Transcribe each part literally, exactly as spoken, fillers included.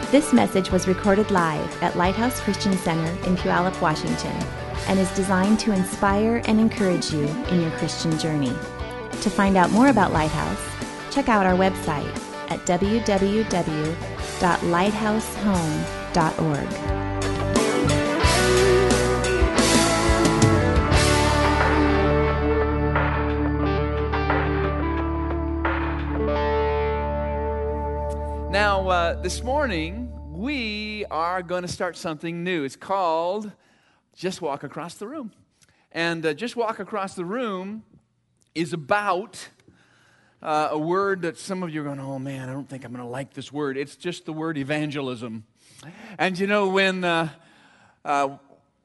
This message was recorded live at Lighthouse Christian Center in Puyallup, Washington, and is designed to inspire and encourage you in your Christian journey. To find out more about Lighthouse, check out our website at w w w dot lighthouse home dot org. Now, uh, this morning, we are going to start something new. It's called Just Walk Across the Room. And uh, Just Walk Across the Room is about uh, a word that some of you are going, oh man, I don't think I'm going to like this word. It's just the word evangelism. And you know, when uh, uh,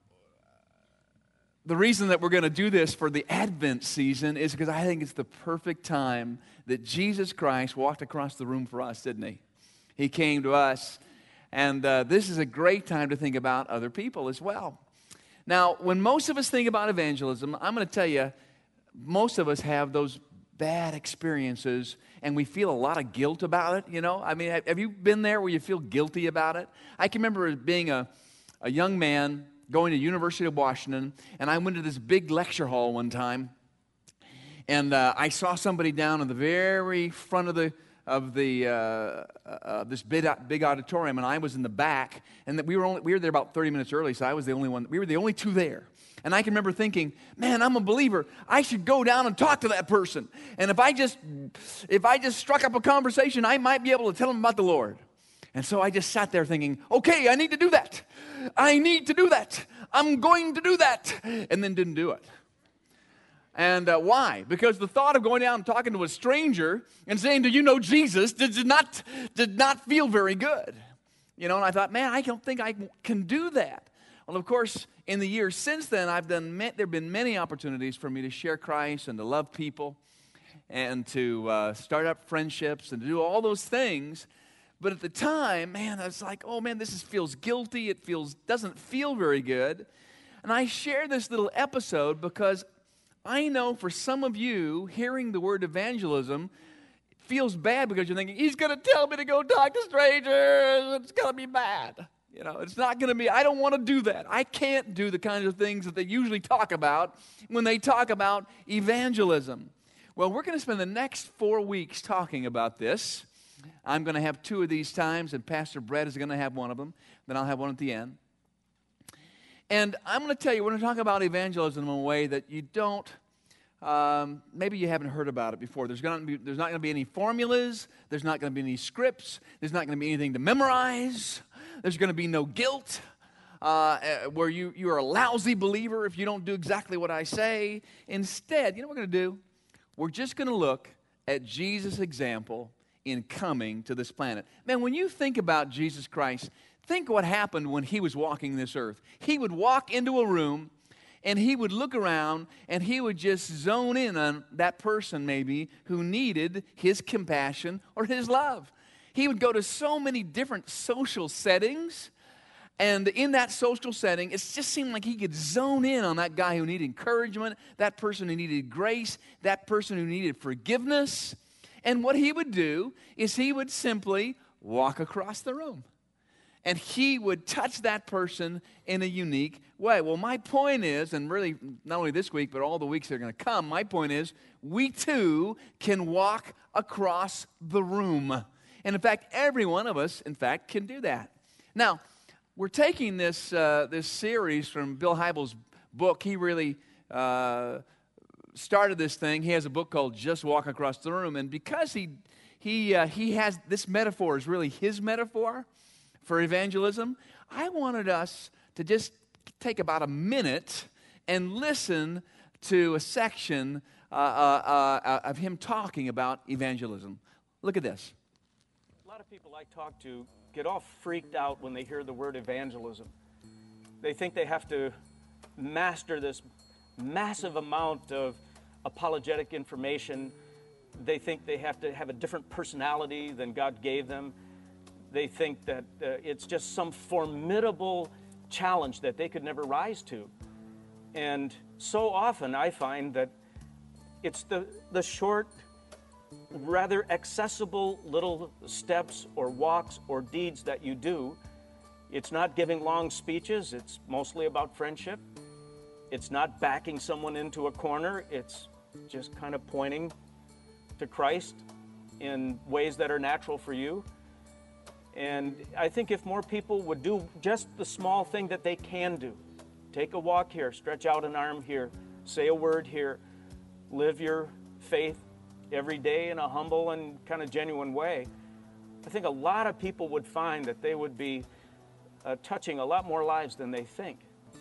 the reason that we're going to do this for the Advent season is because I think it's the perfect time that Jesus Christ walked across the room for us, didn't he? He came to us, and uh, this is a great time to think about other people as well. Now, when most of us think about evangelism, I'm going to tell you, most of us have those bad experiences, and we feel a lot of guilt about it, you know? I mean, have you been there where you feel guilty about it? I can remember being a, a young man going to University of Washington, and I went to this big lecture hall one time, and uh, I saw somebody down in the very front of the of the uh, uh, this big, big auditorium, and I was in the back, and that we were only we were there about thirty minutes early, so I was the only one. We were the only two there, and I can remember thinking, "Man, I'm a believer. I should go down and talk to that person, and if I just if I just struck up a conversation, I might be able to tell them about the Lord." And so I just sat there thinking, "Okay, I need to do that. I need to do that. I'm going to do that," and then didn't do it. And uh, why? Because the thought of going down and talking to a stranger and saying, "Do you know Jesus?" did, did not did not feel very good. You know, and I thought, man, I don't think I can do that. Well, of course, in the years since then, I've done. There have been many opportunities for me to share Christ and to love people and to uh, start up friendships and to do all those things. But at the time, man, I was like, oh man, this is, feels guilty. It feels doesn't feel very good. And I share this little episode because I know for some of you, hearing the word evangelism feels bad because you're thinking, he's going to tell me to go talk to strangers. It's going to be bad. You know, it's not going to be, I don't want to do that. I can't do the kinds of things that they usually talk about when they talk about evangelism. Well, we're going to spend the next four weeks talking about this. I'm going to have two of these times, and Pastor Brett is going to have one of them. Then I'll have one at the end. And I'm going to tell you, we're going to talk about evangelism in a way that you don't, um, maybe you haven't heard about it before. There's, going to be, there's not going to be any formulas. There's not going to be any scripts. There's not going to be anything to memorize. There's going to be no guilt uh, where you, you are a lousy believer if you don't do exactly what I say. Instead, you know what we're going to do? We're just going to look at Jesus' example in coming to this planet. Man, when you think about Jesus Christ, think what happened when he was walking this earth. He would walk into a room, and he would look around, and he would just zone in on that person maybe who needed his compassion or his love. He would go to so many different social settings, and in that social setting, it just seemed like he could zone in on that guy who needed encouragement, that person who needed grace, that person who needed forgiveness. And what he would do is he would simply walk across the room. And he would touch that person in a unique way. Well, my point is, and really not only this week, but all the weeks that are going to come, my point is, we too can walk across the room. And in fact, every one of us, in fact, can do that. Now, we're taking this uh, this series from Bill Hybels' book. He really uh, started this thing. He has a book called Just Walk Across the Room. And because he, he, uh, he has, this metaphor is really his metaphor for evangelism, I wanted us to just take about a minute and listen to a section uh, uh, uh, of him talking about evangelism. Look at this. A lot of people I talk to get all freaked out when they hear the word evangelism. They think they have to master this massive amount of apologetic information. They think they have to have a different personality than God gave them. They think that uh, it's just some formidable challenge that they could never rise to. And so often I find that it's the, the short rather accessible little steps or walks or deeds that you do. It's not giving long speeches. It's mostly about friendship. It's not backing someone into a corner. It's just kind of pointing to Christ in ways that are natural for you. And I think if more people would do just the small thing that they can do, take a walk here, stretch out an arm here, say a word here, live your faith every day in a humble and kind of genuine way, I think a lot of people would find that they would be uh, touching a lot more lives than they think.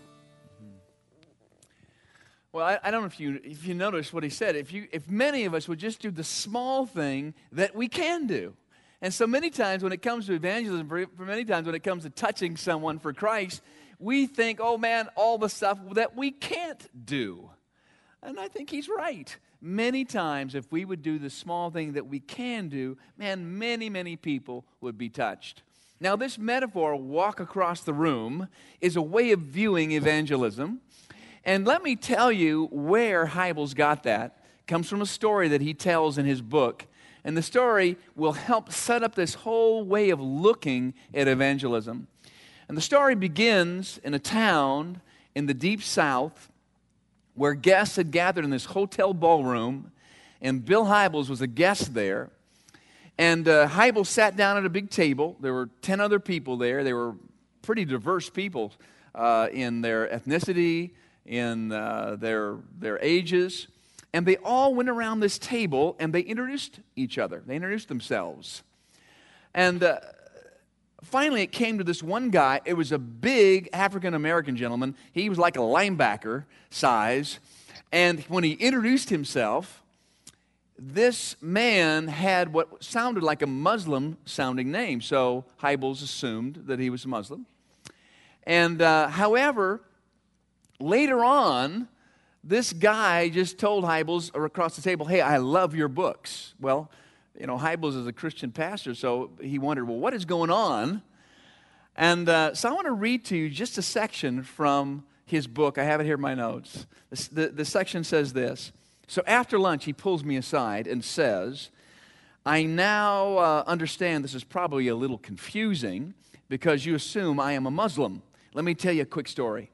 Well, I, I don't know if you if you noticed what he said. If you if many of us would just do the small thing that we can do. And so many times when it comes to evangelism, for, for many times when it comes to touching someone for Christ, we think, oh man, all the stuff that we can't do. And I think he's right. Many times if we would do the small thing that we can do, man, many, many people would be touched. Now this metaphor, walk across the room, is a way of viewing evangelism. And let me tell you where Hybels got that. It comes from a story that he tells in his book. And the story will help set up this whole way of looking at evangelism. And the story begins in a town in the deep south where guests had gathered in this hotel ballroom, and Bill Hybels was a guest there. And uh, Hybels sat down at a big table. There were ten other people there. They were pretty diverse people uh, in their ethnicity, in uh, their, their ages. And they all went around this table and they introduced each other. They introduced themselves. And uh, finally it came to this one guy. It was a big African-American gentleman. He was like a linebacker size. And when he introduced himself, this man had what sounded like a Muslim-sounding name. So Hybels assumed that he was a Muslim. And uh, however, later on, this guy just told Hybels across the table, hey, I love your books. Well, you know, Hybels is a Christian pastor, so he wondered, well, what is going on? And uh, so I want to read to you just a section from his book. I have it here in my notes. The, the, the section says this. So after lunch, he pulls me aside and says, I now uh, understand this is probably a little confusing because you assume I am a Muslim. Let me tell you a quick story.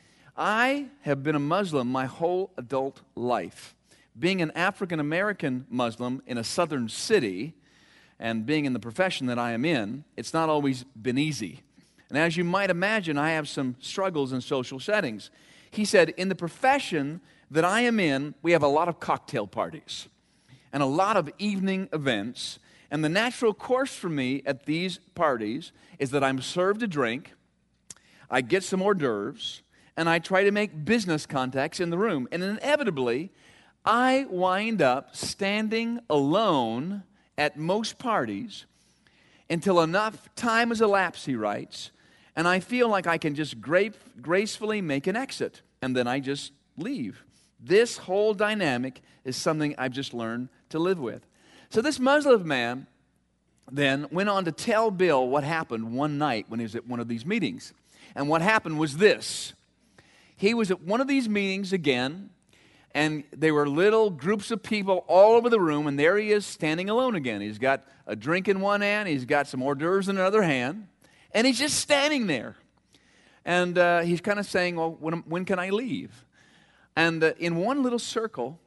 I have been a Muslim my whole adult life. Being an African-American Muslim in a southern city and being in the profession that I am in, it's not always been easy. And as you might imagine, I have some struggles in social settings. He said, in the profession that I am in, we have a lot of cocktail parties and a lot of evening events. And the natural course for me at these parties is that I'm served a drink, I get some hors d'oeuvres, and I try to make business contacts in the room. And inevitably, I wind up standing alone at most parties until enough time has elapsed, he writes, and I feel like I can just gra- gracefully make an exit, and then I just leave. This whole dynamic is something I've just learned to live with. So this Muslim man then went on to tell Bill what happened one night when he was at one of these meetings. And what happened was this. He was at one of these meetings again, and there were little groups of people all over the room, and there he is standing alone again. He's got a drink in one hand, he's got some hors d'oeuvres in another hand, and he's just standing there. And uh, he's kind of saying, well, when, when can I leave? And uh, in one little circle,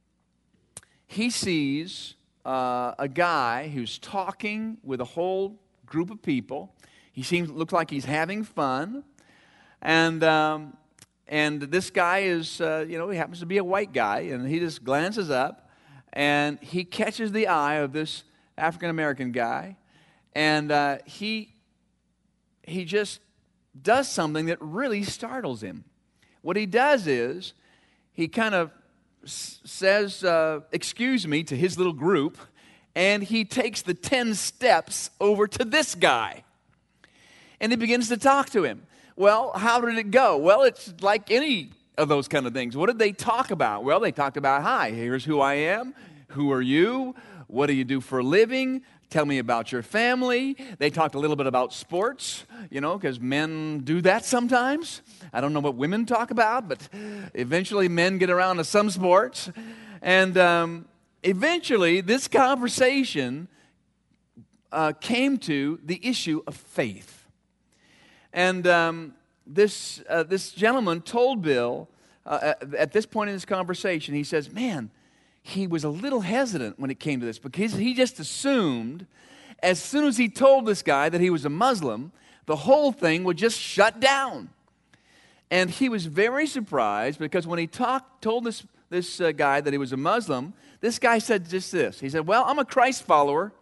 he sees uh, a guy who's talking with a whole group of people. He seems looks like he's having fun, and um, And this guy is, uh, you know, he happens to be a white guy, and he just glances up, and he catches the eye of this African-American guy, and uh, he he just does something that really startles him. What he does is, he kind of s- says, uh, excuse me, to his little group, and he takes the ten steps over to this guy, and he begins to talk to him. Well, how did it go? Well, it's like any of those kind of things. What did they talk about? Well, they talked about, hi, here's who I am. Who are you? What do you do for a living? Tell me about your family. They talked a little bit about sports, you know, because men do that sometimes. I don't know what women talk about, but eventually men get around to some sports. And um, eventually, this conversation uh, came to the issue of faith. And um, this, uh, this gentleman told Bill, uh, at, at this point in this conversation, he says, man, he was a little hesitant when it came to this because he just assumed as soon as he told this guy that he was a Muslim, the whole thing would just shut down. And he was very surprised because when he talked, told this, this uh, guy that he was a Muslim, this guy said just this. He said, well, I'm a Christ follower,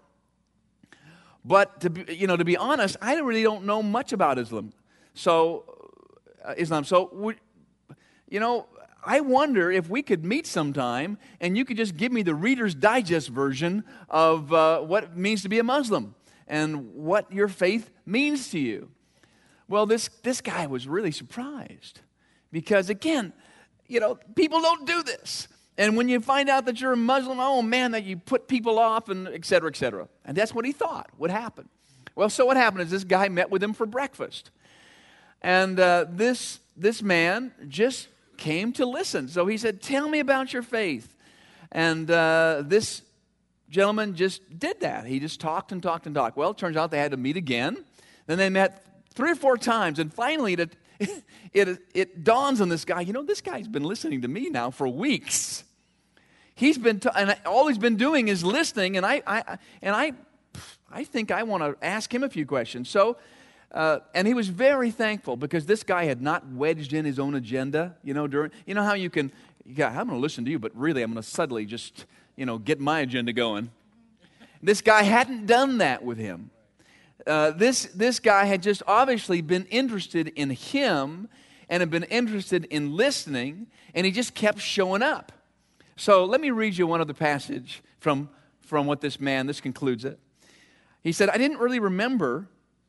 but to be, you know, to be honest, I really don't know much about Islam. So, uh, Islam. So, would, you know, I wonder if we could meet sometime and you could just give me the Reader's Digest version of uh, what it means to be a Muslim and what your faith means to you. Well, this, this guy was really surprised because, again, you know, people don't do this. And when you find out that you're a Muslim, oh, man, that you put people off and et cetera, et cetera. And that's what he thought would happen. Well, so what happened is this guy met with him for breakfast. And uh, this, this man just came to listen. So he said, tell me about your faith. And uh, this gentleman just did that. He just talked and talked and talked. Well, it turns out they had to meet again. Then they met three or four times. And finally, it, it, it dawns on this guy, you know, this guy's been listening to me now for weeks. He's been, t- and all he's been doing is listening. And I, I and I, I think I want to ask him a few questions. So, Uh, and he was very thankful because this guy had not wedged in his own agenda. You know, during you know how you can, yeah, I'm going to listen to you, but really I'm going to subtly just, you know, get my agenda going. This guy hadn't done that with him. Uh, this this guy had just obviously been interested in him and had been interested in listening, and he just kept showing up. So let me read you one other passage from from what this man. This concludes it. He said, I didn't really remember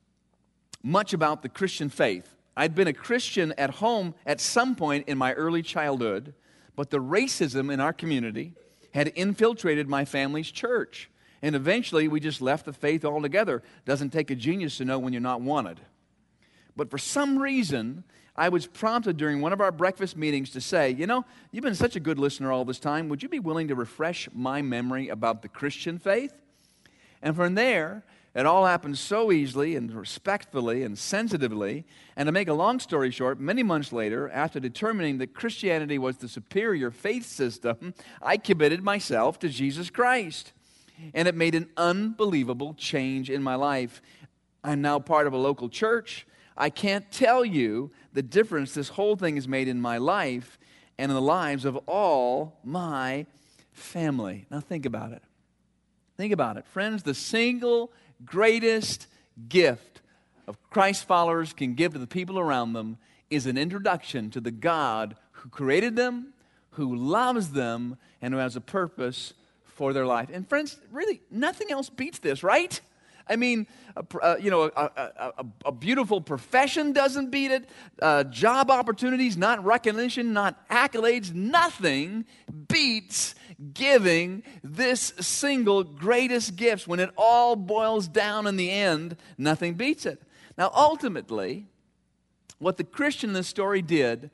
much about the Christian faith. I'd been a Christian at home at some point in my early childhood, but the racism in our community had infiltrated my family's church. And eventually we just left the faith altogether. Doesn't take a genius to know when you're not wanted. But for some reason, I was prompted during one of our breakfast meetings to say, you know, you've been such a good listener all this time. Would you be willing to refresh my memory about the Christian faith? And from there, it all happened so easily and respectfully and sensitively. And to make a long story short, many months later, after determining that Christianity was the superior faith system, I committed myself to Jesus Christ. And it made an unbelievable change in my life. I'm now part of a local church. I can't tell you the difference this whole thing has made in my life and in the lives of all my family. Now think about it. Think about it. Friends, the single greatest gift of Christ followers can give to the people around them is an introduction to the God who created them, who loves them, and who has a purpose for their life. And friends, really, nothing else beats this, right? I mean, a, uh, you know, a, a, a, a beautiful profession doesn't beat it. Uh, job opportunities, not recognition, not accolades. Nothing beats giving this single greatest gift. When it all boils down in the end, nothing beats it. Now, ultimately, what the Christian in this story did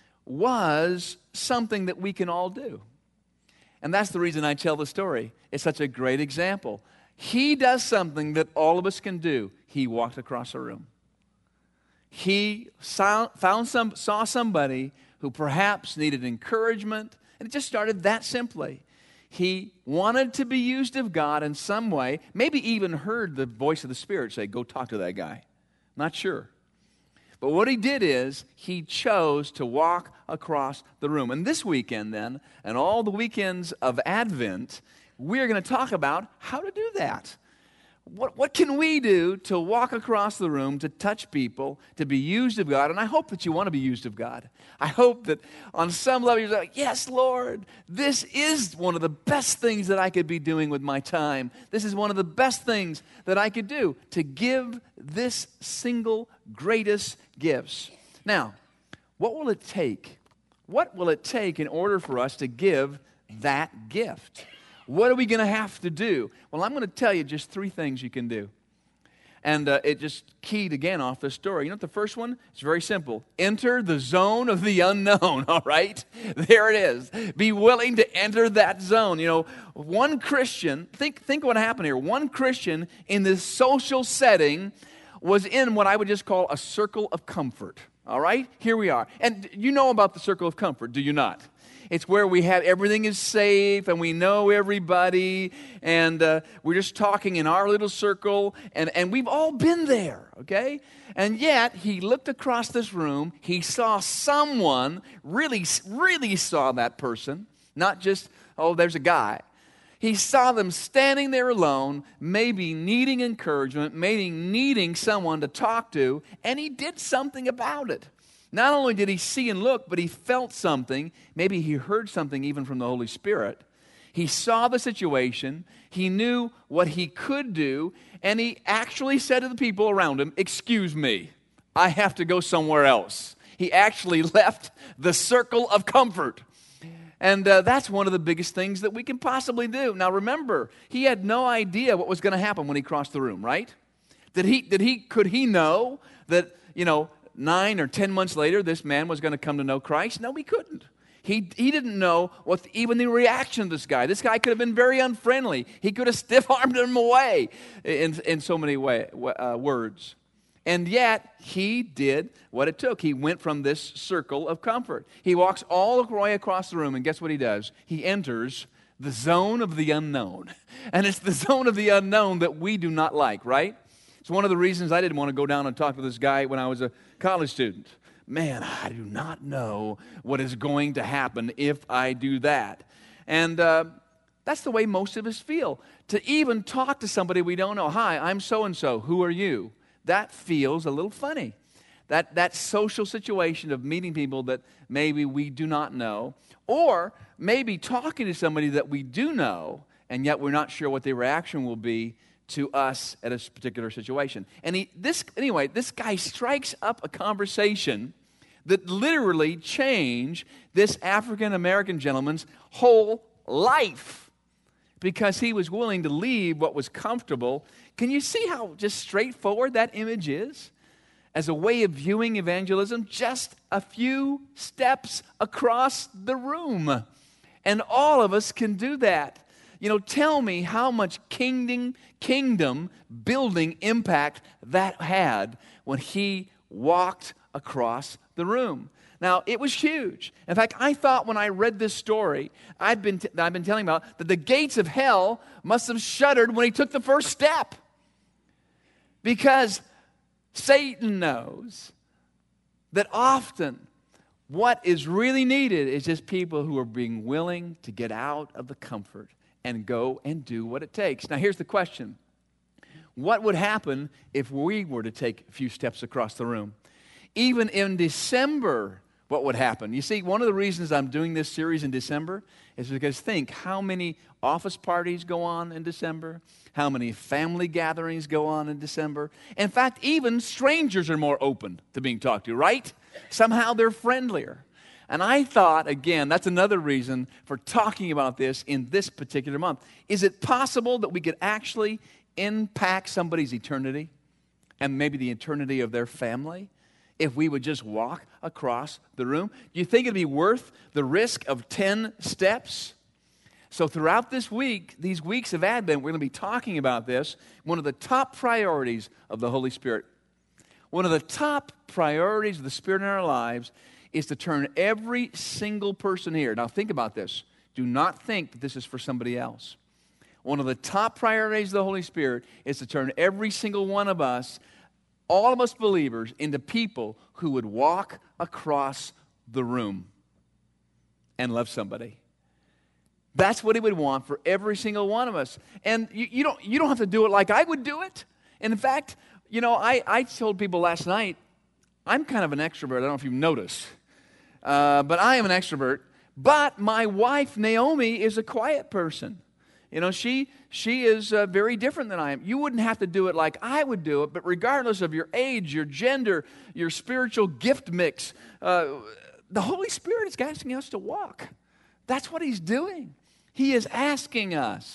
was something that we can all do. And that's the reason I tell the story. It's such a great example. He does something that all of us can do. He walked across a room. He saw, found some, saw somebody who perhaps needed encouragement, and it just started that simply. He wanted to be used of God in some way, maybe even heard the voice of the Spirit say, go talk to that guy. Not sure. But what he did is he chose to walk across the room. And this weekend then, and all the weekends of Advent, we're going to talk about how to do that. What, what can we do to walk across the room, to touch people, to be used of God? And I hope that you want to be used of God. I hope that on some level you're like, yes, Lord, this is one of the best things that I could be doing with my time. This is one of the best things that I could do, to give this single greatest gifts. Now, what will it take? What will it take in order for us to give that gift? What are we going to have to do? Well, I'm going to tell you just three things you can do. And uh, it just keyed again off the story. You know what the first one? It's very simple. Enter the zone of the unknown, all right? There it is. Be willing to enter that zone. You know, one Christian, think, think what happened here. One Christian in this social setting was in what I would just call a circle of comfort, all right? Here we are. And you know about the circle of comfort, do you not? It's where we have everything is safe and we know everybody and uh, we're just talking in our little circle and, and we've all been there, okay? And yet he looked across this room, he saw someone, really, really saw that person, not just, oh, there's a guy. He saw them standing there alone, maybe needing encouragement, maybe needing someone to talk to, and he did something about it. Not only did he see and look, but he felt something. Maybe he heard something even from the Holy Spirit. He saw the situation. He knew what he could do. And he actually said to the people around him, excuse me, I have to go somewhere else. He actually left the circle of comfort. And uh, that's one of the biggest things that we can possibly do. Now remember, he had no idea what was going to happen when he crossed the room, right? Did he, did he, could he know that, you know, nine or ten months later, this man was going to come to know Christ? No, he couldn't. He, he didn't know what the, even the reaction of this guy. This guy could have been very unfriendly. He could have stiff-armed him away in, in so many way, uh, words. And yet, he did what it took. He went from this circle of comfort. He walks all the way across the room, and guess what he does? He enters the zone of the unknown. And it's the zone of the unknown that we do not like, right? It's one of the reasons I didn't want to go down and talk to this guy when I was a college student. Man, I do not know what is going to happen if I do that. And uh, that's the way most of us feel. To even talk to somebody we don't know. Hi, I'm so-and-so. Who are you? That feels a little funny. That, that social situation of meeting people that maybe we do not know. Or maybe talking to somebody that we do know, and yet we're not sure what their reaction will be to us at a particular situation. And he, this, anyway, this guy strikes up a conversation that literally changed this African-American gentleman's whole life because he was willing to leave what was comfortable. Can you see how just straightforward that image is? As a way of viewing evangelism, just a few steps across the room. And all of us can do that. You know, tell me how much kingdom, kingdom building impact that had when he walked across the room. Now, it was huge. In fact, I thought when I read this story I've been t- I've been telling about, that the gates of hell must have shuddered when he took the first step. Because Satan knows that often what is really needed is just people who are being willing to get out of the comfort and go and do what it takes. Now, here's the question. What would happen if we were to take a few steps across the room? Even in December, what would happen? You see, one of the reasons I'm doing this series in December is because think how many office parties go on in December, how many family gatherings go on in December. In fact, even strangers are more open to being talked to, right? Somehow they're friendlier. And I thought, again, that's another reason for talking about this in this particular month. Is it possible that we could actually impact somebody's eternity and maybe the eternity of their family if we would just walk across the room? Do you think it'd be worth the risk of ten steps? So throughout this week, these weeks of Advent, we're going to be talking about this, one of the top priorities of the Holy Spirit. One of the top priorities of the Spirit in our lives is to turn every single person here. Now think about this. Do not think that this is for somebody else. One of the top priorities of the Holy Spirit is to turn every single one of us, all of us believers, into people who would walk across the room and love somebody. That's what he would want for every single one of us. And you, you don't you don't have to do it like I would do it. And in fact, you know, I, I told people last night, I'm kind of an extrovert. I don't know if you've noticed. Uh, but I am an extrovert. But my wife, Naomi, is a quiet person. You know, she she is uh, very different than I am. You wouldn't have to do it like I would do it, but regardless of your age, your gender, your spiritual gift mix, uh, the Holy Spirit is asking us to walk. That's what he's doing. He is asking us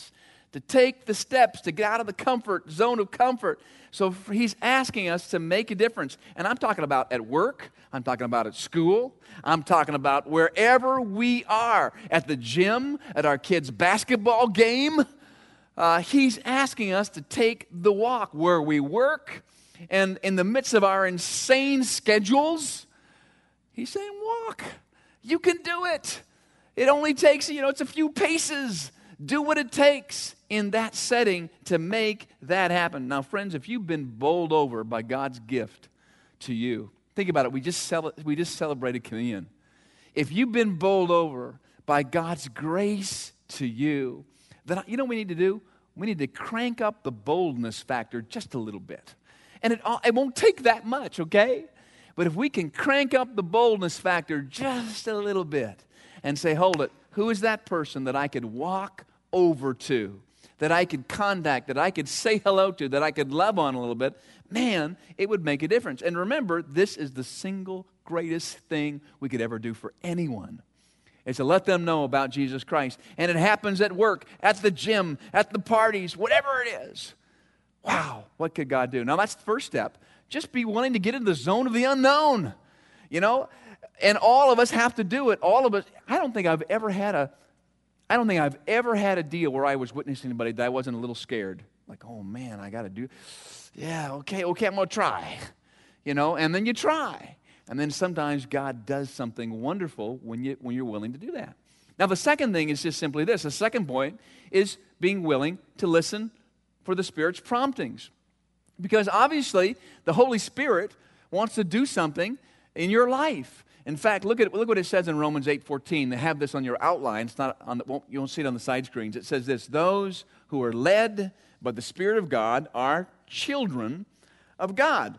to take the steps to get out of the comfort zone of comfort. So he's asking us to make a difference. And I'm talking about at work. I'm talking about at school. I'm talking about wherever we are, at the gym, at our kids' basketball game. Uh, he's asking us to take the walk where we work, and in the midst of our insane schedules, he's saying, walk. You can do it. It only takes, you know, it's a few paces. Do what it takes in that setting to make that happen. Now, friends, if you've been bowled over by God's gift to you, think about it. We just cel- we just celebrated communion. If you've been bowled over by God's grace to you, then you know what we need to do? We need to crank up the boldness factor just a little bit. And it, it won't take that much, okay? But if we can crank up the boldness factor just a little bit and say, hold it, who is that person that I could walk over to, that I could contact, that I could say hello to, that I could love on a little bit, man, it would make a difference. And remember, this is the single greatest thing we could ever do for anyone. Is to let them know about Jesus Christ. And it happens at work, at the gym, at the parties, whatever it is. Wow, what could God do? Now that's the first step. Just be willing to get into the zone of the unknown. You know, and all of us have to do it. All of us. I don't think I've ever had a, I don't think I've ever had a deal where I was witnessing anybody that I wasn't a little scared. Like, oh man, I got to do, yeah, okay, okay, I'm going to try. You know, and then you try. And then sometimes God does something wonderful when, you, when you're willing to do that. Now, the second thing is just simply this. The second point is being willing to listen for the Spirit's promptings. Because obviously, the Holy Spirit wants to do something in your life. In fact, look at look what it says in Romans eight fourteen. They have this on your outline. It's not on the, won't, you won't see it on the side screens. It says this: those who are led by the Spirit of God are children of God.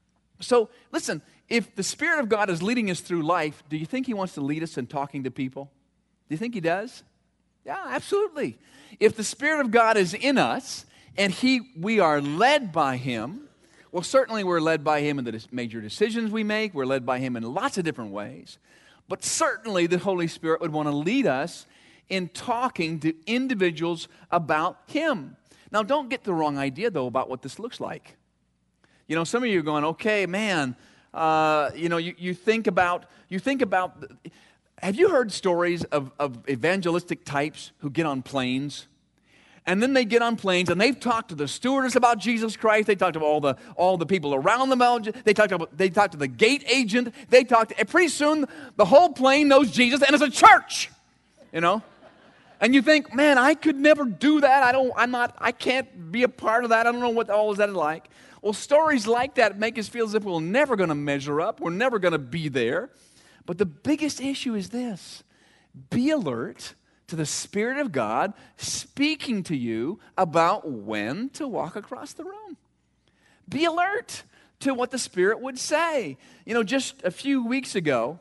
So, listen, if the Spirit of God is leading us through life, do you think He wants to lead us in talking to people? Do you think He does? Yeah, absolutely. If the Spirit of God is in us and He, we are led by Him, well, certainly we're led by Him in the major decisions we make. We're led by Him in lots of different ways. But certainly the Holy Spirit would want to lead us in talking to individuals about Him. Now, don't get the wrong idea, though, about what this looks like. You know, some of you are going, okay, man, uh, you know, you, you think about, you think about, have you heard stories of, of evangelistic types who get on planes? And then they get on planes and they've talked to the stewardess about Jesus Christ. They talked to all the all the people around them. They talked about, they talked to the gate agent. They talked to, and pretty soon the whole plane knows Jesus and it's a church, you know. And you think, man, I could never do that. I don't. I'm not. I can't be a part of that. I don't know what all of that is like. Well, stories like that make us feel as if we're never going to measure up. We're never going to be there. But the biggest issue is this: be alert to the Spirit of God speaking to you about when to walk across the room. Be alert to what the Spirit would say. You know, just a few weeks ago,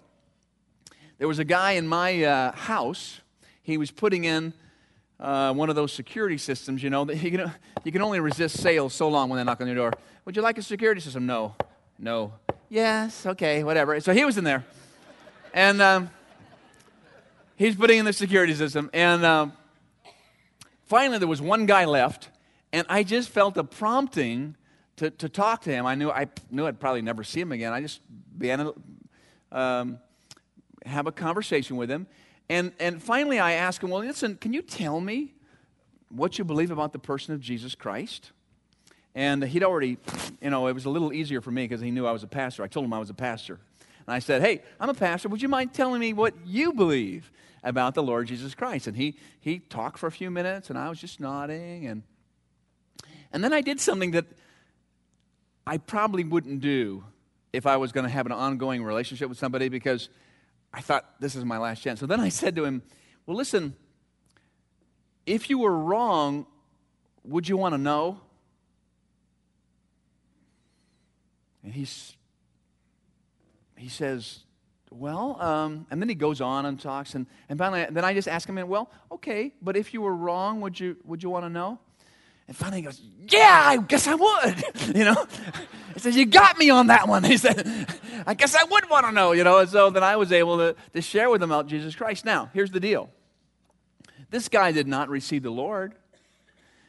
there was a guy in my uh, house. He was putting in uh, one of those security systems, you know, that you can, you can only resist sales so long when they knock on your door. Would you like a security system? No. No. Yes, okay, whatever. So he was in there. And um, he's putting in the security system. And um, finally, there was one guy left. And I just felt a prompting to, to talk to him. I knew I knew I'd probably never see him again. I just began to um, have a conversation with him. And and finally, I asked him, well, listen, can you tell me what you believe about the person of Jesus Christ? And he'd already, you know, it was a little easier for me because he knew I was a pastor. I told him I was a pastor. And I said, hey, I'm a pastor. Would you mind telling me what you believe about the Lord Jesus Christ? And he he talked for a few minutes, and I was just nodding. And, and then I did something that I probably wouldn't do if I was going to have an ongoing relationship with somebody, because I thought, this is my last chance. So then I said to him, well, listen, if you were wrong, would you want to know? And he's, he says, well, um, and then he goes on and talks, and, and finally, then I just ask him, well, okay, but if you were wrong, would you would you want to know? And finally he goes, yeah, I guess I would, you know. He says, you got me on that one. He said, I guess I would want to know, you know. And so then I was able to, to share with him about Jesus Christ. Now, here's the deal. This guy did not receive the Lord.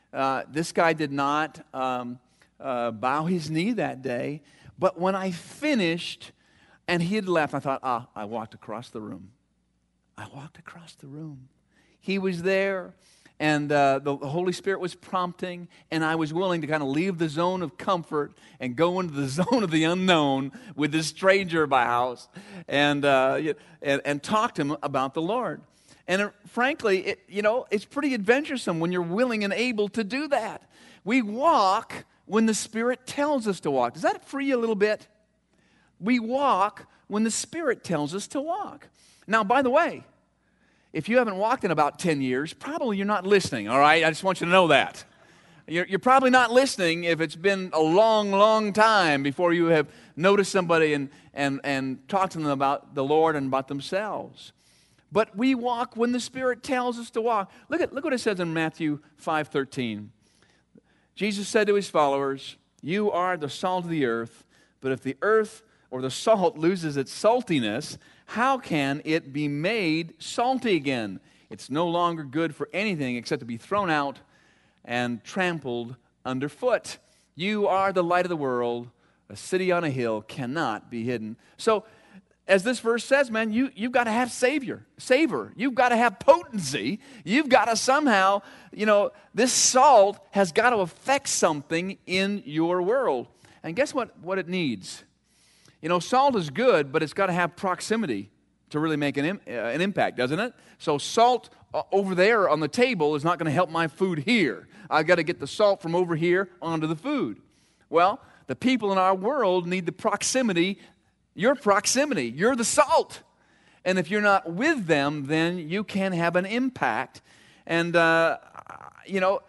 Uh, this guy did not um, uh, bow his knee that day. But when I finished and he had left, I thought, ah, I walked across the room. I walked across the room. He was there, and uh, the Holy Spirit was prompting, and I was willing to kind of leave the zone of comfort and go into the zone of the unknown with this stranger in my house and, uh, and, and talk to him about the Lord. And it, frankly, it, you know, it's pretty adventuresome when you're willing and able to do that. We walk when the Spirit tells us to walk. Does that free you a little bit? We walk when the Spirit tells us to walk. Now, by the way, if you haven't walked in about ten years, probably you're not listening, all right? I just want you to know that. You're, you're probably not listening if it's been a long, long time before you have noticed somebody and, and, and talked to them about the Lord and about themselves. But we walk when the Spirit tells us to walk. Look at look what it says in Matthew five thirteen. Jesus said to his followers, "You are the salt of the earth, but if the earth or the salt loses its saltiness, how can it be made salty again? It's no longer good for anything except to be thrown out and trampled underfoot. You are the light of the world. A city on a hill cannot be hidden." So, as this verse says, man, you, you've got to have savior, savor. You've got to have potency. You've got to somehow, you know, this salt has got to affect something in your world. And guess what, what it needs? You know, salt is good, but it's got to have proximity to really make an, im- uh, an impact, doesn't it? So salt uh, over there on the table is not going to help my food here. I've got to get the salt from over here onto the food. Well, the people in our world need the proximity. Your proximity. You're the salt. And if you're not with them, then you can have an impact. And, uh, you know,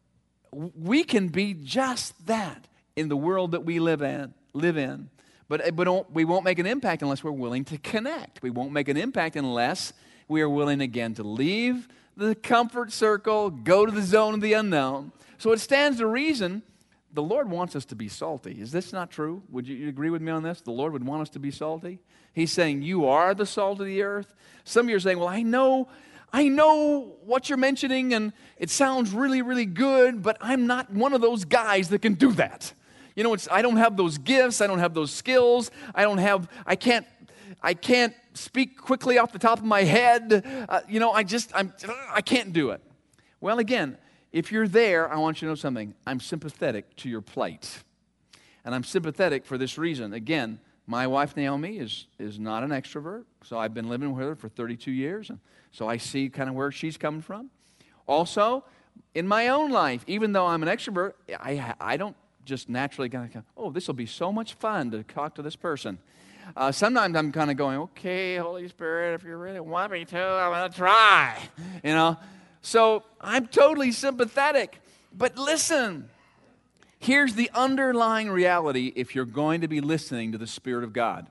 we can be just that in the world that we live in. Live in. But, but don't, we won't make an impact unless we're willing to connect. We won't make an impact unless we are willing, again, to leave the comfort circle, go to the zone of the unknown. So it stands to reason the Lord wants us to be salty. Is this not true? Would you agree with me on this? The Lord would want us to be salty? He's saying, you are the salt of the earth. Some of you are saying, well, I know, I know what you're mentioning, and it sounds really, really good, but I'm not one of those guys that can do that. You know, it's, I don't have those gifts. I don't have those skills. I don't have, I can't, I can't speak quickly off the top of my head. Uh, you know, I just, I'm, I can't do it. Well, again, if you're there, I want you to know something. I'm sympathetic to your plight. And I'm sympathetic for this reason. Again, my wife Naomi is, is not an extrovert, so I've been living with her for thirty-two years, and so I see kind of where she's coming from. Also, in my own life, even though I'm an extrovert, I, I don't just naturally kind of, oh, this will be so much fun to talk to this person. Uh, sometimes I'm kind of going, okay, Holy Spirit, if you really want me to, I'm going to try, you know. So I'm totally sympathetic. But listen, here's the underlying reality if you're going to be listening to the Spirit of God.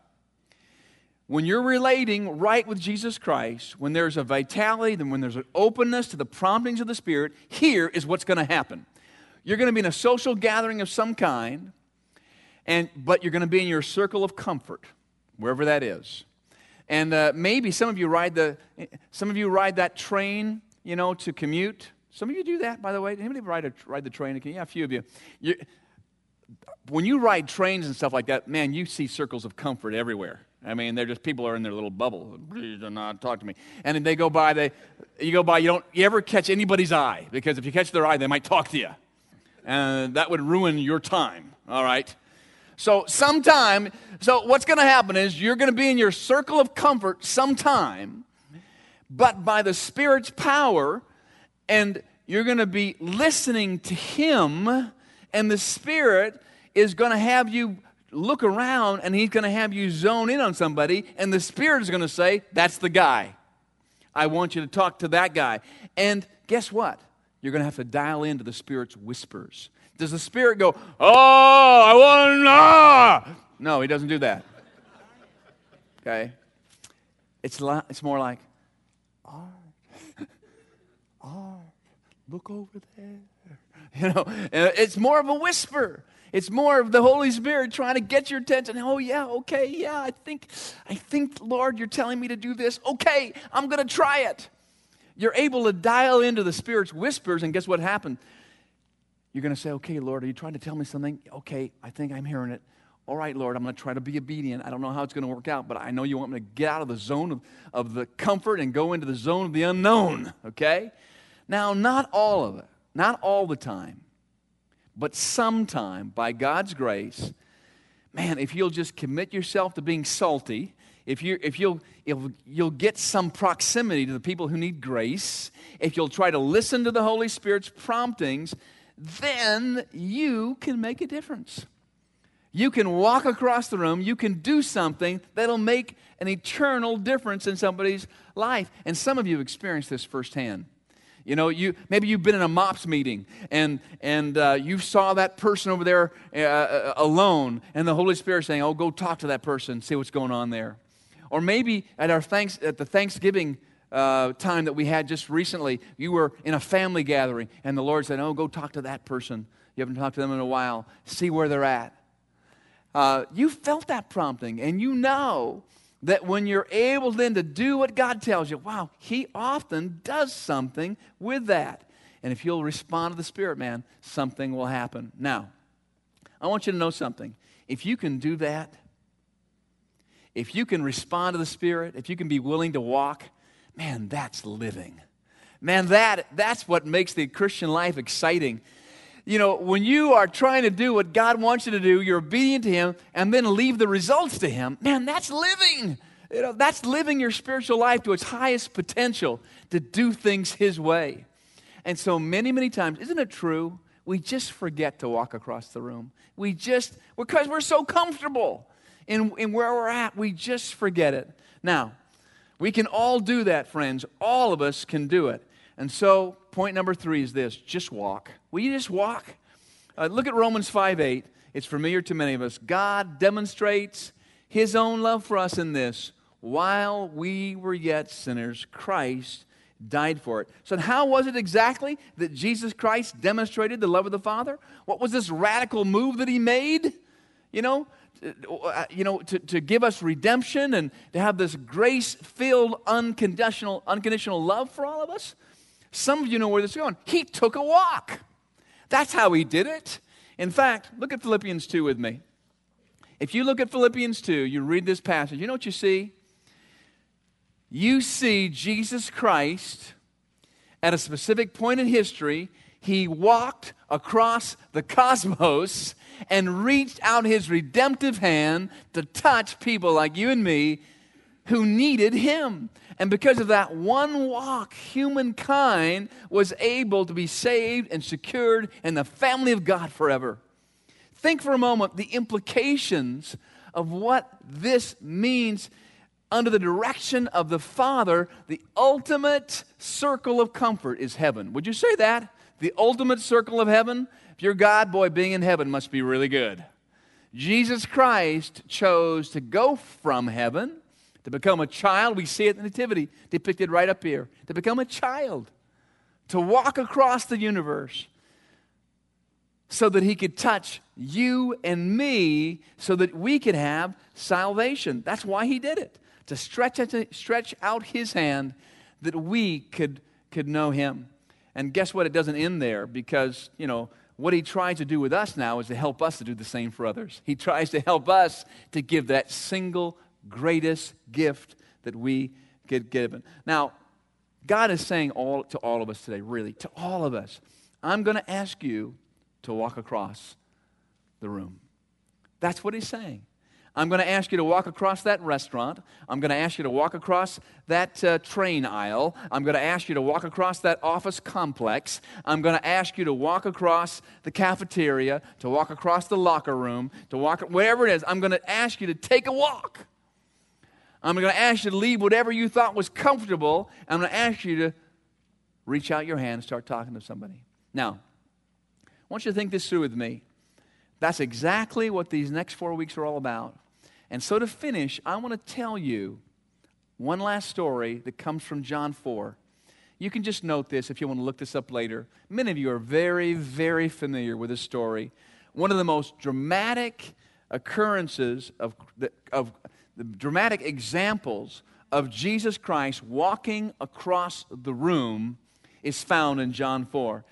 When you're relating right with Jesus Christ, when there's a vitality, then when there's an openness to the promptings of the Spirit, here is what's going to happen. You're going to be in a social gathering of some kind, and but you're going to be in your circle of comfort, wherever that is. And uh, maybe some of you ride the, some of you ride that train, you know, to commute. Some of you do that, by the way. Anybody ride a, ride the train? Yeah, a few of you. you. When you ride trains and stuff like that, man, you see circles of comfort everywhere. I mean, they're just, people are in their little bubble. Please do not talk to me. And then they go by, they, you go by, you don't, you ever catch anybody's eye? Because if you catch their eye, they might talk to you. And that would ruin your time, all right? So sometime, so what's going to happen is you're going to be in your circle of comfort sometime, but by the Spirit's power, and you're going to be listening to Him, and the Spirit is going to have you look around, and He's going to have you zone in on somebody, and the Spirit is going to say, that's the guy. I want you to talk to that guy. And guess what? You're going to have to dial into the Spirit's whispers. Does the Spirit go, oh, I want to know? No, He doesn't do that. Okay? It's, li- it's more like, Art, Art, look over there. You know, it's more of a whisper. It's more of the Holy Spirit trying to get your attention. Oh, yeah, okay, yeah, I think, I think, Lord, you're telling me to do this. Okay, I'm going to try it. You're able to dial into the Spirit's whispers, and guess what happened? You're going to say, okay, Lord, are you trying to tell me something? Okay, I think I'm hearing it. All right, Lord, I'm going to try to be obedient. I don't know how it's going to work out, but I know you want me to get out of the zone of, of the comfort and go into the zone of the unknown, okay? Now, not all of it, not all the time, but sometime, by God's grace, man, if you'll just commit yourself to being salty, if, you, if you'll, if you'll get some proximity to the people who need grace, if you'll try to listen to the Holy Spirit's promptings, then you can make a difference. You can walk across the room, you can do something that'll make an eternal difference in somebody's life. And some of you have experienced this firsthand. You know, you maybe you've been in a MOPS meeting and and uh, you saw that person over there uh, alone, and the Holy Spirit saying, "Oh, go talk to that person, see what's going on there." Or maybe at our thanks at the Thanksgiving uh, time that we had just recently, you were in a family gathering, and the Lord said, "Oh, go talk to that person. You haven't talked to them in a while. See where they're at." Uh, you felt that prompting, and you know that when you're able then to do what God tells you, wow, He often does something with that. And if you'll respond to the Spirit, man, something will happen. Now, I want you to know something. If you can do that, if you can respond to the Spirit, if you can be willing to walk, man, that's living. Man, that that's what makes the Christian life exciting. You know, when you are trying to do what God wants you to do, you're obedient to Him, and then leave the results to Him, man, that's living. You know, that's living your spiritual life to its highest potential, to do things His way. And so many, many times, isn't it true, we just forget to walk across the room. We just, because we're so comfortable in, in where we're at, we just forget it. Now, we can all do that, friends. All of us can do it. And so, point number three is this, just walk. Will you just walk? Uh, look at Romans five eight. It's familiar to many of us. God demonstrates His own love for us in this. While we were yet sinners, Christ died for it. So how was it exactly that Jesus Christ demonstrated the love of the Father? What was this radical move that He made? You know, you know, to, to give us redemption and to have this grace-filled, unconditional, unconditional love for all of us? Some of you know where this is going. He took a walk. That's how He did it. In fact, look at Philippians two with me. If you look at Philippians two, you read this passage, you know what you see? You see Jesus Christ at a specific point in history. He walked across the cosmos and reached out His redemptive hand to touch people like you and me who needed Him. And because of that one walk, humankind was able to be saved and secured in the family of God forever. Think for a moment the implications of what this means under the direction of the Father. The ultimate circle of comfort is heaven. Would you say that? The ultimate circle of heaven? If you're God, boy, being in heaven must be really good. Jesus Christ chose to go from heaven to become a child. We see it in the Nativity depicted right up here. To become a child. To walk across the universe so that He could touch you and me so that we could have salvation. That's why He did it. To stretch, stretch out His hand that we could, could know Him. And guess what? It doesn't end there, because, you know, what He tries to do with us now is to help us to do the same for others. He tries to help us to give that single greatest gift that we get given. Now, God is saying all to all of us today, really, to all of us, I'm going to ask you to walk across the room. That's what He's saying. I'm going to ask you to walk across that restaurant. I'm going to ask you to walk across that uh, train aisle. I'm going to ask you to walk across that office complex. I'm going to ask you to walk across the cafeteria, to walk across the locker room, to walk, wherever it is. I'm going to ask you to take a walk. I'm going to ask you to leave whatever you thought was comfortable. I'm going to ask you to reach out your hand and start talking to somebody. Now, I want you to think this through with me. That's exactly what these next four weeks are all about. And so to finish, I want to tell you one last story that comes from John four. You can just note this if you want to look this up later. Many of you are very, very familiar with this story. One of the most dramatic occurrences of the, of the dramatic examples of Jesus Christ walking across the room is found in John four.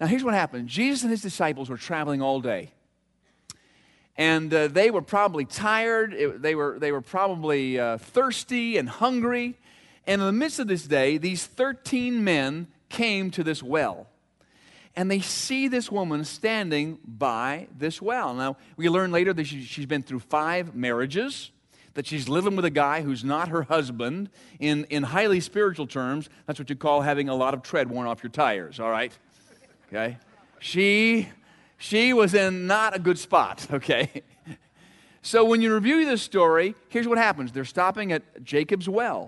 Now, here's what happened. Jesus and his disciples were traveling all day. And uh, they were probably tired. It, they, were, they were probably uh, thirsty and hungry. And in the midst of this day, these thirteen men came to this well. And they see this woman standing by this well. Now, we learn later that she, she's been through five marriages, that she's living with a guy who's not her husband. In, in highly spiritual terms, that's what you call having a lot of tread worn off your tires, all right? Okay? She, she was in not a good spot, okay? So when you review this story, here's what happens. They're stopping at Jacob's well.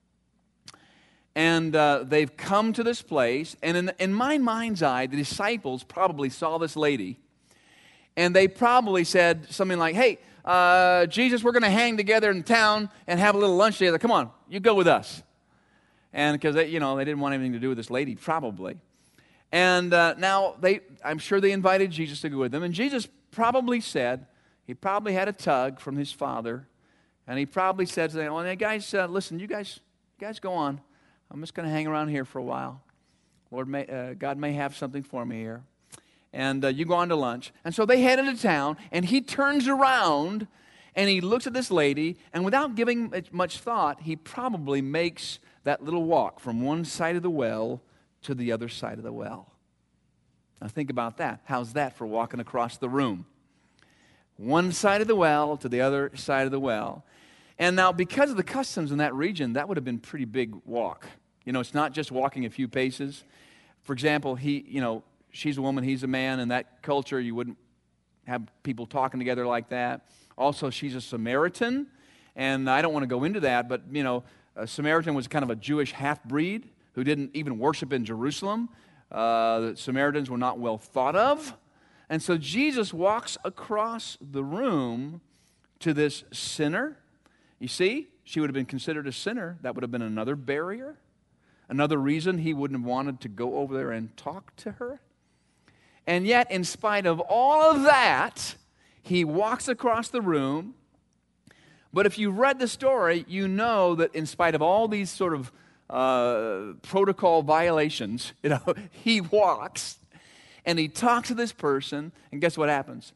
And uh, they've come to this place, and in, in my mind's eye, the disciples probably saw this lady, and they probably said something like, hey, uh, Jesus, we're going to hang together in town and have a little lunch together. Come on, you go with us. And because, they, you know, they didn't want anything to do with this lady, probably. And uh, now, they, I'm sure they invited Jesus to go with them, and Jesus probably said, he probably had a tug from his Father, and he probably said to them, well, guys, uh, listen, you guys, you guys go on. I'm just going to hang around here for a while. Lord, may, uh, God may have something for me here. And uh, you go on to lunch. And so they head into town, and he turns around, and he looks at this lady, and without giving it much thought, he probably makes that little walk from one side of the well to the other side of the well. Now think about that. How's that for walking across the room? One side of the well to the other side of the well. And now, because of the customs in that region, that would have been a pretty big walk. You know, it's not just walking a few paces. For example, he, you know, she's a woman, he's a man. In that culture, you wouldn't have people talking together like that. Also, she's a Samaritan. And I don't want to go into that, but, you know, a Samaritan was kind of a Jewish half-breed who didn't even worship in Jerusalem. Uh, the Samaritans were not well thought of. And so Jesus walks across the room to this sinner. You see, she would have been considered a sinner. That would have been another barrier. Another reason he wouldn't have wanted to go over there and talk to her. And yet, in spite of all of that, he walks across the room. But if you read the story, you know that in spite of all these sort of uh, protocol violations, you know, he walks and he talks to this person, and guess what happens?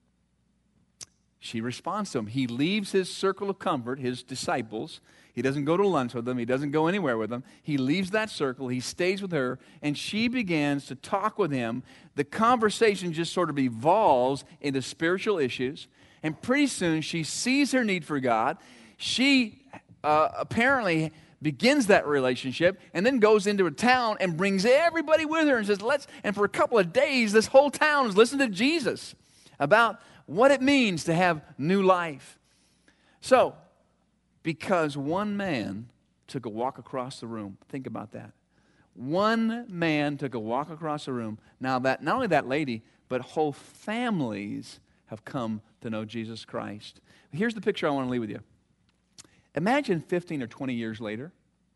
She responds to him. He leaves his circle of comfort, his disciples. He doesn't go to lunch with them. He doesn't go anywhere with them. He leaves that circle. He stays with her, and she begins to talk with him. The conversation just sort of evolves into spiritual issues, and pretty soon she sees her need for God. She uh, apparently begins that relationship and then goes into a town and brings everybody with her and says, let's, and for a couple of days, this whole town is listening to Jesus about what it means to have new life. So, because one man took a walk across the room, think about that. One man took a walk across the room. Now that, not only that lady, but whole families have come to know Jesus Christ. Here's the picture I want to leave with you. Imagine fifteen or twenty years later.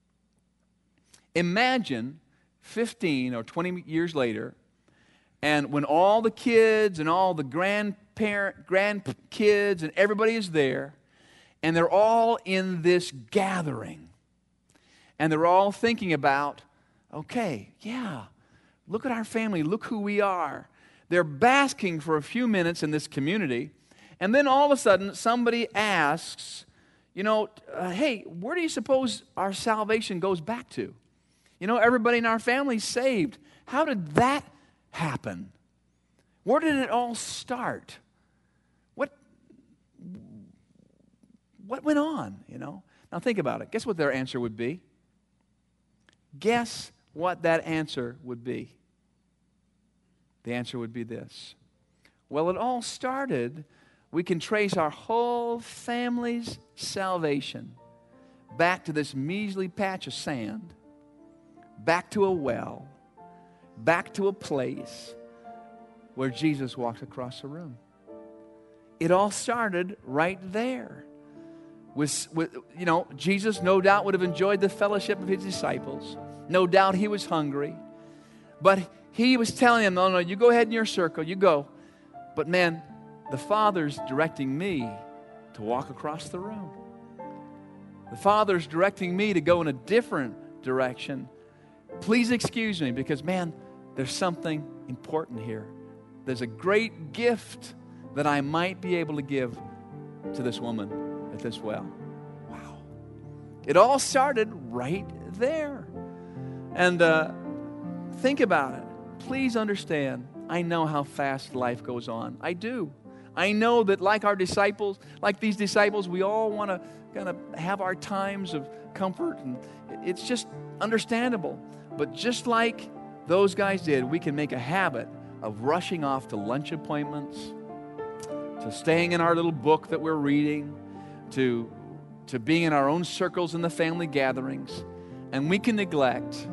Imagine fifteen or twenty years later, and when all the kids and all the grandparent, grandkids and everybody is there, and they're all in this gathering, and they're all thinking about, okay, yeah, look at our family, look who we are. They're basking for a few minutes in this community, and then all of a sudden somebody asks, you know, uh, hey, where do you suppose our salvation goes back to? You know, everybody in our family's saved. How did that happen? Where did it all start? What, what went on, you know? Now think about it. Guess what their answer would be? Guess what that answer would be? The answer would be this. Well, it all started, we can trace our whole family's salvation back to this measly patch of sand, back to a well, back to a place where Jesus walked across the room. It all started right there. With, with, you know, Jesus no doubt would have enjoyed the fellowship of his disciples. No doubt he was hungry. But he was telling them, no, no, you go ahead in your circle, you go. But man, the Father's directing me to walk across the room. The Father's directing me to go in a different direction. Please excuse me because, man, there's something important here. There's a great gift that I might be able to give to this woman at this well. Wow. It all started right there. And uh, think about it. Please understand, I know how fast life goes on. I do. I know that like our disciples, like these disciples, we all want to kind of have our times of comfort, and it's just understandable. But just like those guys did, we can make a habit of rushing off to lunch appointments, to staying in our little book that we're reading, to, to being in our own circles in the family gatherings, and we can neglect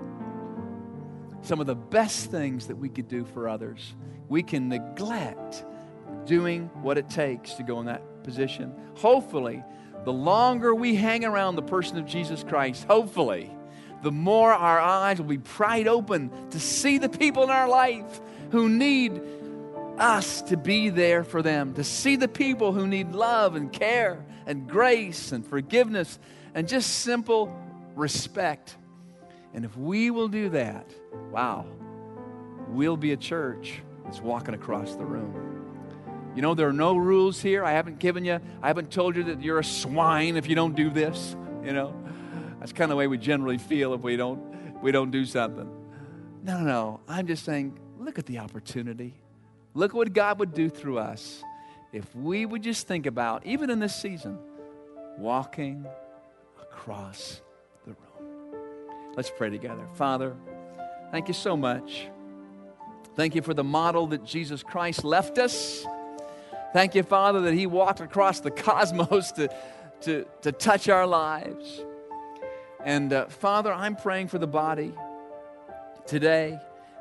some of the best things that we could do for others. We can neglect doing what it takes to go in that position. Hopefully, the longer we hang around the person of Jesus Christ, hopefully, the more our eyes will be pried open to see the people in our life who need us to be there for them, to see the people who need love and care and grace and forgiveness and just simple respect. And if we will do that, wow, we'll be a church that's walking across the room. You know, there are no rules here. I haven't given you, I haven't told you that you're a swine if you don't do this, you know. That's kind of the way we generally feel if we don't, we don't do something. No, no, no. I'm just saying, look at the opportunity. Look at what God would do through us if we would just think about, even in this season, walking across the room. Let's pray together. Father, thank you so much. Thank you for the model that Jesus Christ left us. Thank you, Father, that He walked across the cosmos to, to, to touch our lives. And uh, Father, I'm praying for the body today.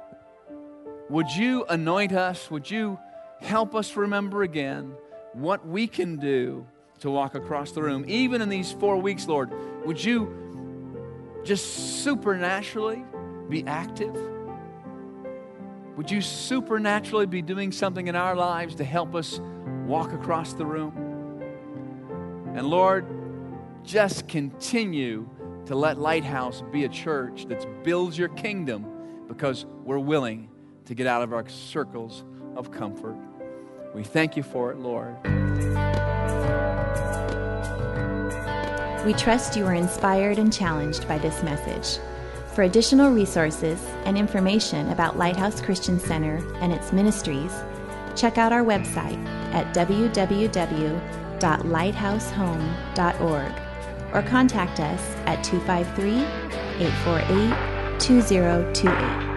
Would you anoint us? Would you help us remember again what we can do to walk across the room? Even in these four weeks, Lord, would you just supernaturally be active? Would you supernaturally be doing something in our lives to help us walk across the room? And Lord, just continue to let Lighthouse be a church that builds your kingdom, because we're willing to get out of our circles of comfort. We thank you for it, Lord. We trust you are inspired and challenged by this message. For additional resources and information about Lighthouse Christian Center and its ministries, check out our website at w w w dot lighthouse home dot org or contact us at two five three, eight four eight, two zero two eight.